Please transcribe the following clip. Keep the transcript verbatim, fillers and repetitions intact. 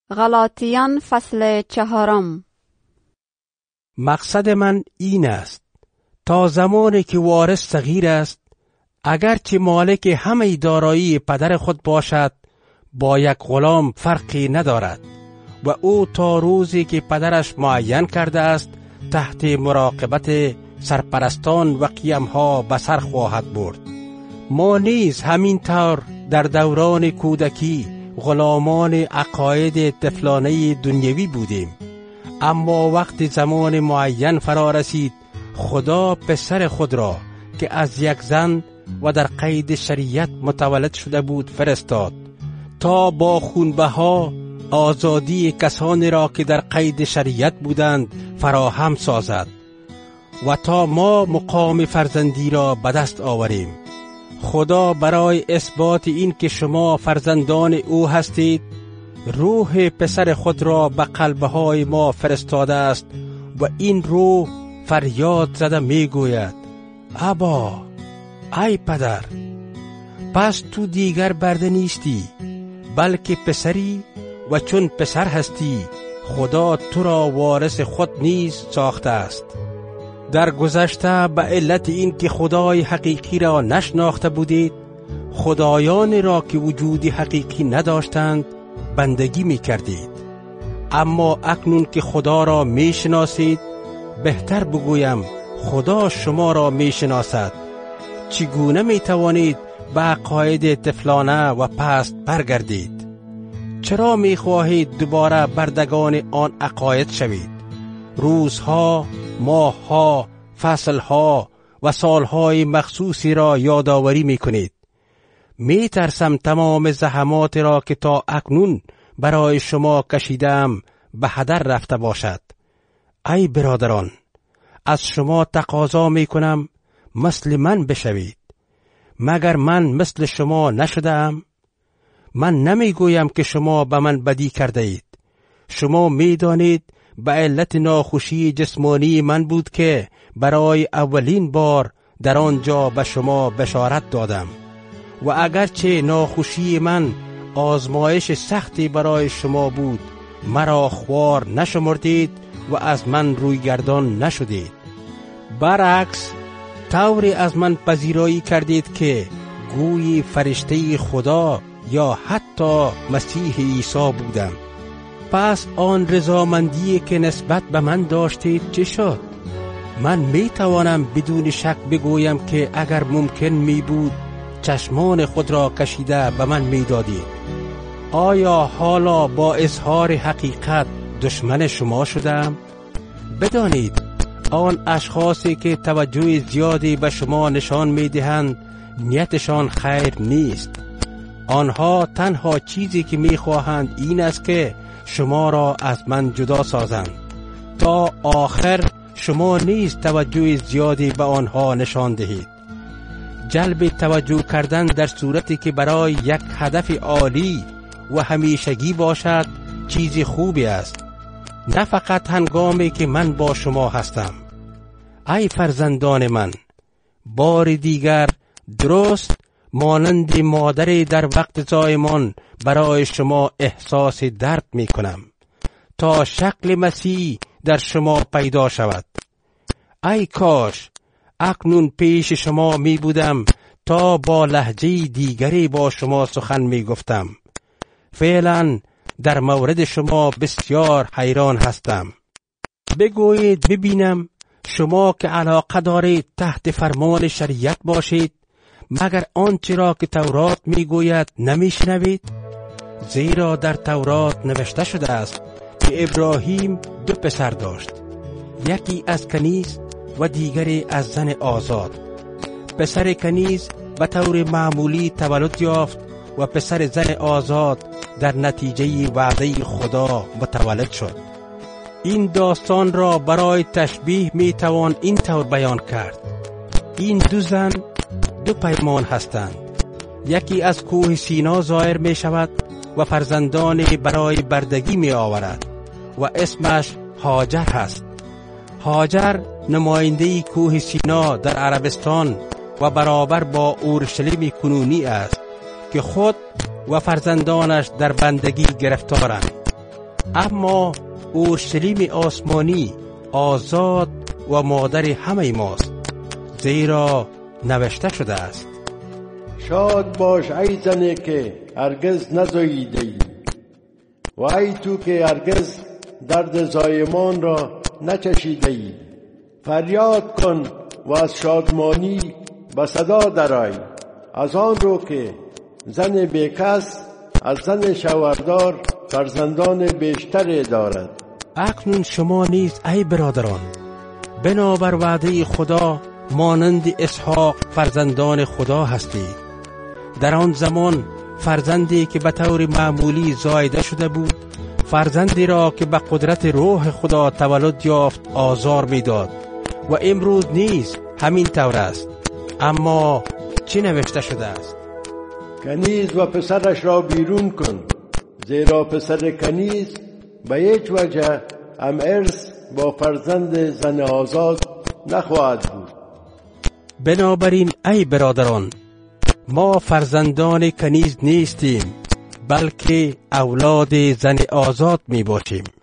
غلاطیان فصل چهارم. مقصد من این است تا زمانی که وارث صغیر است، اگرچه مالک همه دارایی پدر خود باشد، با یک غلام فرقی ندارد و او تا روزی که پدرش معین کرده است تحت مراقبت سرپرستان و قیمها به سر خواهد برد. ما نیز همین طور در دوران کودکی غلامان عقاید طفلانه دنیوی بودیم، اما وقتی زمان معین فرا رسید، خدا پسر خود را که از یک زن و در قید شریعت متولد شده بود فرستاد تا با خونبها آزادی کسانی را که در قید شریعت بودند فراهم سازد و تا ما مقام فرزندی را به دست آوریم. خدا برای اثبات این که شما فرزندان او هستید، روح پسر خود را به قلبهای ما فرستاده است و این روح فریاد زده می گوید: ابا، ای پدر. پس تو دیگر برده نیستی، بلکه پسری و چون پسر هستی، خدا تو را وارث خود نیز ساخته است. در گذشته به علت این که خدای حقیقی را نشناخته بودید، خدایانی را که وجود حقیقی نداشتند بندگی می کردید. اما اکنون که خدا را می شناسید، بهتر بگویم خدا شما را می شناسد. چگونه می توانید به عقاید طفلانه و پست برگردید؟ چرا می خواهید دوباره بردگان آن عقاید شوید؟ روزها، ماهها، فصلها و سالهای مخصوصی را یادآوری می کنید. می ترسم تمام زحمات را که تا اکنون برای شما کشیدم به هدر رفته باشد. ای برادران، از شما تقاضا می کنم مثل من بشوید. مگر من مثل شما نشدم؟ من نمی گویم که شما به من بدی کرده اید. شما می دانید به علت ناخوشی جسمانی من بود که برای اولین بار در آنجا به شما بشارت دادم و اگرچه ناخوشی من آزمایش سختی برای شما بود، مرا خوار نشمردید و از من روی گردان نشدید. برعکس طوری از من پذیرایی کردید که گویی فرشته خدا یا حتی مسیح عیسی بودم. پس آن رضامندی که نسبت به من داشتید چه شد؟ من می توانم بدون شک بگویم که اگر ممکن می بود چشمان خود را کشیده به من می دادید. آیا حالا با اظهار حقیقت دشمن شما شدم؟ بدانید آن اشخاصی که توجه زیادی به شما نشان می دهند نیتشان خیر نیست. آنها تنها چیزی که می خواهند این است که شما را از من جدا سازند تا آخر شما نیز توجه زیادی به آنها نشان دهید. جلب توجه کردن در صورتی که برای یک هدف عالی و همیشگی باشد چیزی خوبی است، نه فقط هنگامی که من با شما هستم. ای فرزندان من، بار دیگر درست مانند مادری در وقت زایمان برای شما احساس درد می کنم تا شکل مسیح در شما پیدا شود. ای کاش اکنون پیش شما می بودم تا با لهجه دیگری با شما سخن می گفتم. فعلا در مورد شما بسیار حیران هستم. بگویید ببینم، شما که علاقه دارید تحت فرمان شریعت باشید، مگر آنچه را که تورات می گوید نمی شنوید؟ زیرا در تورات نوشته شده است که ابراهیم دو پسر داشت، یکی از کنیز و دیگری از زن آزاد. پسر کنیز به طور معمولی تولد یافت و پسر زن آزاد در نتیجه وعده خدا متولد شد. این داستان را برای تشبیه می توان این طور بیان کرد: این دو زن دو پیمان هستند، یکی از کوه سینا ظاهر می شود و فرزندانی برای بردگی می آورد و اسمش هاجر هست. هاجر نماینده کوه سینا در عربستان و برابر با اورشلیم کنونی است که خود و فرزندانش در بندگی گرفتارند. اما اورشلیم آسمانی آزاد و مادر همه ماست، زیرا نوشته شده است: شاد باش ای زنی که هرگز نزاییده ای و ای تو که هرگز درد زایمان را نچشیده ای. فریاد کن و از شادمانی به صدا درآی، از آن رو که زن بیکس از زن شوهردار فرزندان بیشتری دارد. اکنون شما نیز ای برادران بنابر وعده خدا مانند اسحاق فرزندان خدا هستید. در آن زمان فرزندی که به طور معمولی زایده شده بود، فرزندی را که به قدرت روح خدا تولد یافت آزار میداد و امروز نیز همین طور است. اما چی نوشته شده است؟ کنیز و پسرش را بیرون کن، زیرا پسر کنیز به هیچ وجه هم ارث با فرزند زن آزاد نخواهد بود. بنابراین ای برادران، ما فرزندان کنیز نیستیم، بلکه اولاد زن آزاد می باشیم.